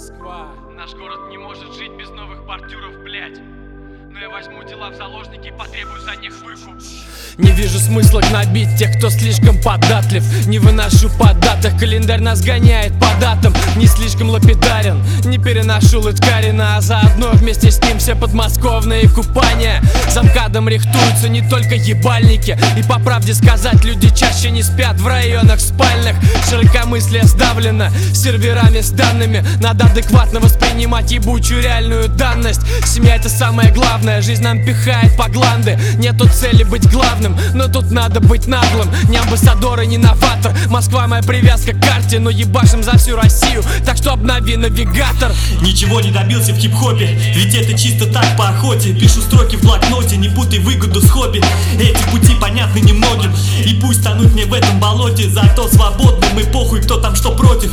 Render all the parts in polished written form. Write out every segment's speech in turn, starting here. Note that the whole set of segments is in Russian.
Москва. Наш город не может жить без новых бордюров, блять. Но я возьму дела в заложники и потребую за них выкуп. Не вижу смысла гнобить тех, кто слишком податлив. Не выношу по датах, календарь нас гоняет по датам. Не слишком лапидарен, не переношу Лыткарина, а заодно вместе с ним все подмосковные купания. За МКАДом рихтуются не только ебальники. И по правде сказать, люди чаще не спят в районах спальных. Широкомыслие сдавлено серверами с данными. Надо адекватно воспринимать ебучую реальную данность. Семья — это самое главное, жизнь нам пихает по гланды. Нету цели быть главным, но тут надо быть наглым. Не амбассадор и не новатор. Москва моя привязка к карте, но ебашим за всю Россию, так что обнови навигатор. Ничего не добился в хип-хопе, ведь это чисто так по охоте. Пишу строки в блокноте, не путай выгоду с хобби. Эти пути понятны немногим, и пусть тонуть мне в этом болоте. Зато свободным и похуй, кто там что против.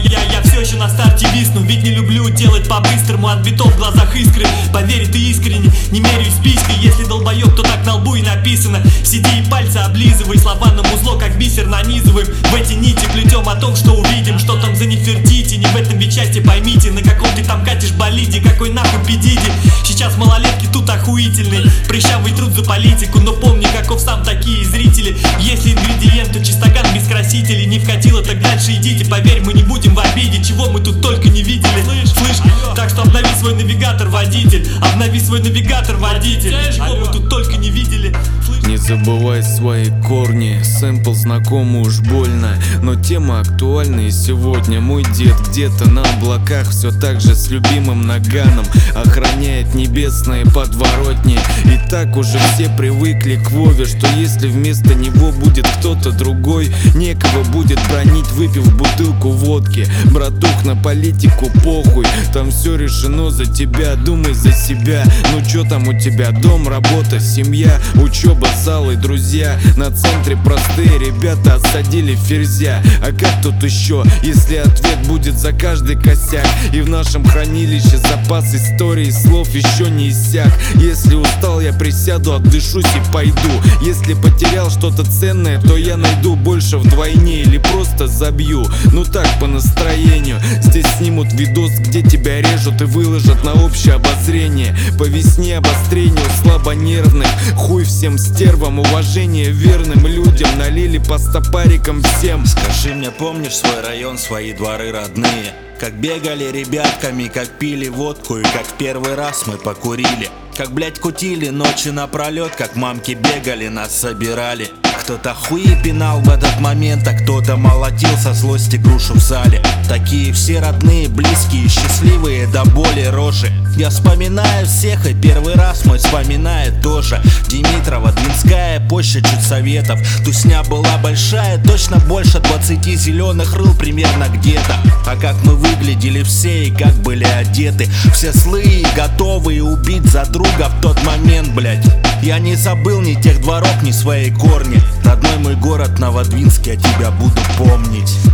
Я все еще на старте висну, ведь не люблю делать по-быстрому. От битов в глазах искры, поверь ты искренне, не меряюсь спиской. Если долбоеб, то так на лбу и написано. Сиди и пальцы облизывай, слова на музло как бисер нанизываем. В эти нити плетем о том, что увидим. Что там за Нефертити, не в этом ведь счастье, поймите. На каком ты там катишь болиде, какой нахуй педиди. Сейчас малолетки тут охуительные, прыщавый труд за политику. Но помни, каков сам такие зрители. Если ингредиент, то чистоган без красителей. Не вкатило, так дальше идите. Поверь, мы не будем в обиде, чего мы тут только не видели. Слышь, так что обнови свой навигатор, водитель. Обнови свой навигатор, водитель. Чего мы тут только не видели. Не забывай свои корни, сэмпл знакомый уж больно, но тема актуальна и сегодня. Мой дед где-то на облаках все так же с любимым наганом охраняет небесные подворотни. И так уже все привыкли к Вове, что если вместо него будет кто-то другой, некого будет бронить, выпив бутылку водки. Братух, на политику похуй, там все решено за тебя, думай за себя. Ну чё там у тебя, дом, работа, семья, учеба, зал и друзья. На центре простые ребята осадили ферзя. А как тут еще, если ответ будет за каждый косяк? И в нашем хранилище запас историй, слов еще не иссяк. Если устал, я присяду, отдышусь и пойду. Если потерял что-то ценное, то я найду больше вдвойне или просто забью. Ну так, по настроению. Здесь снимут видос, где тебя режут и выложат на общее обозрение. По весне обострению слабонервных, хуй всем стервам, уважение верным людям. Налили по стопарикам всем. Скажи мне, помнишь свой район, свои дворы родные? Как бегали ребятками, как пили водку и как первый раз мы покурили. Как, блять, кутили ночи напролет, как мамки бегали, нас собирали. Кто-то хуи пинал в этот момент, а кто-то молотил со злости грушу в зале. Такие все родные, близкие, счастливые до боли рожи. Я вспоминаю всех, и первый раз мой вспоминает тоже. Димитрова, Двинская, площадь чуть советов. Тусня была большая, точно больше 20 зеленых рыл примерно где-то. А как мы выглядели все и как были одеты. Все злые, готовые убить за друга в тот момент, блять. Я не забыл ни тех дворов, ни свои корни. Родной мой город Новодвинск, я тебя буду помнить.